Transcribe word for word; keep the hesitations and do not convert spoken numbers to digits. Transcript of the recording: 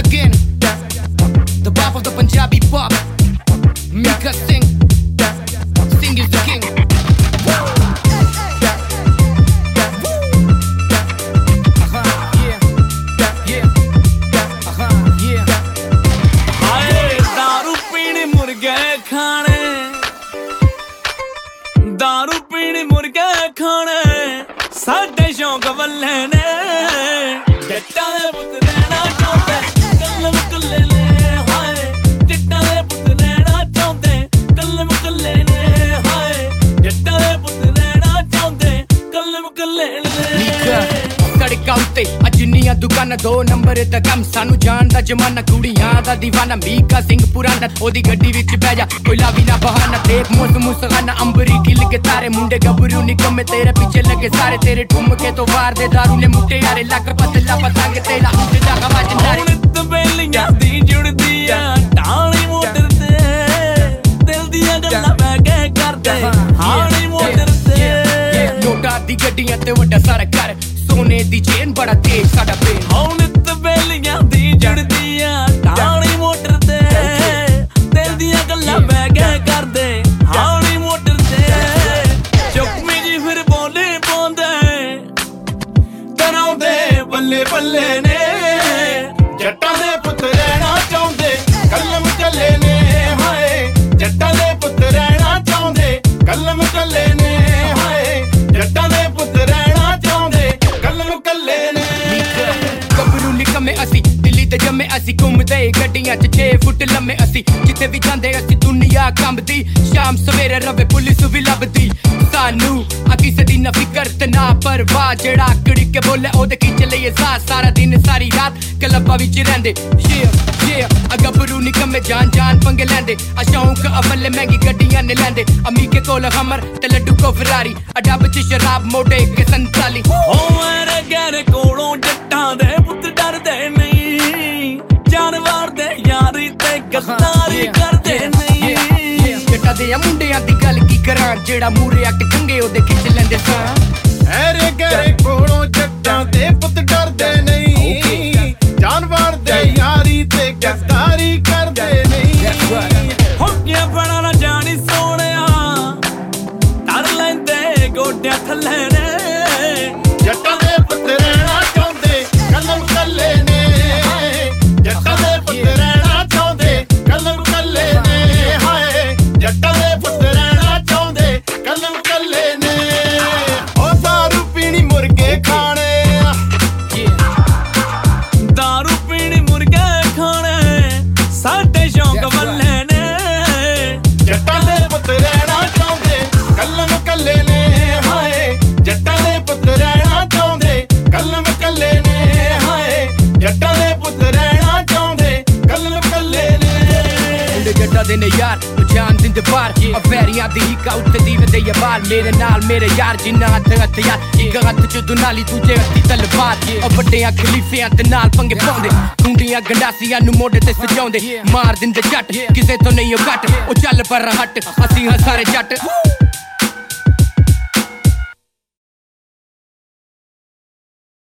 again. The bop of the Punjabi pop. Mika Singh. Singh is the king. दारू पीनी मुर्गे खाने साडे शौक वल्ले ने जट्टां दे पुत्त रहना चाहुंदे कल्लम कल्ले ने हाय जट्टां दे पुत्त रहना चाहुंदे कल्लम कल्ले ने हाय जट्टां दे पुत्त रहना चाहुंदे कल्लम कल्ले ने सड़कां उत्ते अजनियां दुकानां दो नंबर दा कम सानू जान दा जमाना कुड़ियां दा दीवाना मीका सिंह पुराना ओदी गड्डी विच बह जा कोई लावी ना बहाना देख मौसम मुसखाना अंबरी खिल के तारे मुंडे गबरू निकम्मे तेरे पीछे लगे सारे तेरे ठुमके तो वार दे दारू ने मुट्टे यारे लक पतला पतंग तेरा उठ जा आवाज नारे नित बेलियां दी जुड़दी आ टाणी मोटर ते दिल दियां गल्लां बह के करदे हाणी मोटर ते नोटा दी गड्डियां ते वड्डा सारा घर सोने दी चेन बड़ा तेज साडा पेन हुण नित बेलियां दी जुड़दी आ टाणी मोटर ते दिल दियां गल्लां बह के करदे हाणी मोटर ते चुकमी जी फिर बोले पाउंदे डराउंदे बल्ले बल्ले ने जट्टां दे पुत्त रहना चाहुंदे कलम कल्ले ने हाय जट्टां दे पुत्त रहना चाहुंदे कलम कल्ले ने हाय जट्टां दे पुत्त रहना चाहुंदे कलम कल्ले ने गबरू निकम्मे असी दिल्ली ते जम्मे असी घूमदे गड्डियां च छे फुट लम्मे असी जिथे भी जांदे असी दुनिया कंबदी शाम सवेरे रवे पुलिस भी लभदी सानू आ किसे दी ना फिकर ते ना परवाह जेड़ा आकड़ी के बोले ओदे खिच लईए साथ सारा दिन सारी रात क्लबां विच रहिंदे ये ये आ गबरू निकम्मे जान जान पंगे लैंदे आ शौक अवले महंगी गड्डियां ने लैंदे अमी के कोल हमर ते लड्डू को फरारी आ डब च शराब मोटे के संताली ओ मेरे गहरे कोलों जट्टां दे पुत्त डरदे नहीं जानवर दे यारी ते गद्दारी करदे नहीं जट्टां दे मुंडियां दी गल की करां जेड़ा मूरे अट कंगे ओदे खिच लैंदे सां मेरे गहरे कोलों जट्टां दे पुत्त डरदे नहीं जानवर दे यारी ते गद्दारी करदे नहीं हो क्या बड़ा ना जानी सोहणिया कर लैंदे गोड्यां थल्ले ने जट्टां दे पुत्त रहना चाहुंदे कलम कल्ले ने जट्टां दे पुत्त रहना चाहुंदे कलम कल्ले ने हाय जट्टां दे पुत्त रहना चाहुंदे कलम कल्ले ने ओ दारू पीनी मुर्गे खाने दारू पीनी मुर्गे खाने साडे शौक वल्ले ने जट्टां दे पुत्त रहना चाहुंदे कलम कल्ले ने हाय जट्टां दे पुत्त रहना चाहुंदे कलम कल्ले ने हाय जट्टां दे पुत्त रहना चाहुंदे कलम कल्ले ने मुंडे जट्टां दे ने यार ओ जान दिंदे बार आ वैरियां दी हिक्का उत्ते दी वदे या बाल मेरे नाल मेरे यार जिन्ना हत्थ हथियार इक हत्थ च दुनाली दूजे हत्थी तलवार ओ वड्डियां खलीफियां ते नाल पंगे पाउंदे कुंडियां गंडासियां नु मोढे ते सजाउंदे मार दिंदे जट किसे तो नहीं ओ घट ओ चल पर हट असीं हां सारे जट